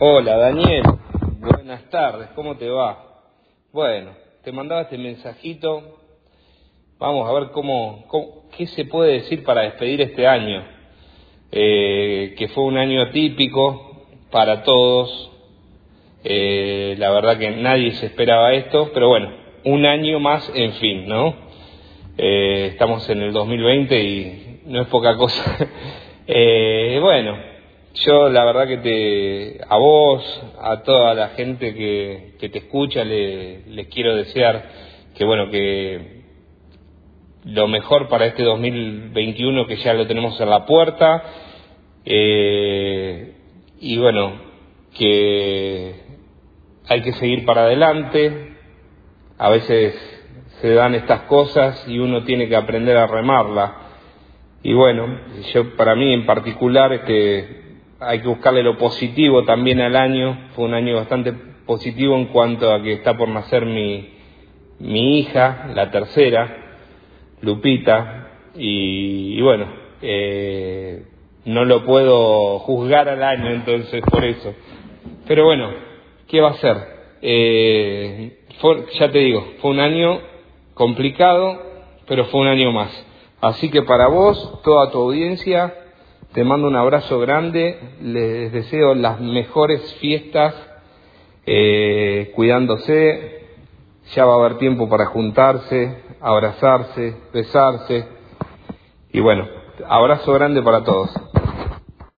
Hola Daniel, buenas tardes, ¿cómo te va? Bueno, te mandaba este mensajito, vamos a ver qué se puede decir para despedir este año, que fue un año atípico para todos, la verdad que nadie se esperaba esto, pero bueno, un año más en fin, ¿no? Estamos en el 2020 y no es poca cosa. Bueno, yo la verdad que a vos, a toda la gente que te escucha, les quiero desear que lo mejor para este 2021, que ya lo tenemos en la puerta, y bueno, que hay que seguir para adelante. A veces se dan estas cosas y uno tiene que aprender a remarla. Y bueno, para mí en particular, hay que buscarle lo positivo también al año. Fue un año bastante positivo en cuanto a que está por nacer mi hija, la tercera, Lupita, y bueno, no lo puedo juzgar al año, entonces por eso. Pero bueno, ¿qué va a ser? Ya te digo, fue un año complicado, pero fue un año más. Así que para vos, toda tu audiencia, te mando un abrazo grande, les deseo las mejores fiestas, cuidándose. Ya va a haber tiempo para juntarse, abrazarse, besarse, y bueno, abrazo grande para todos.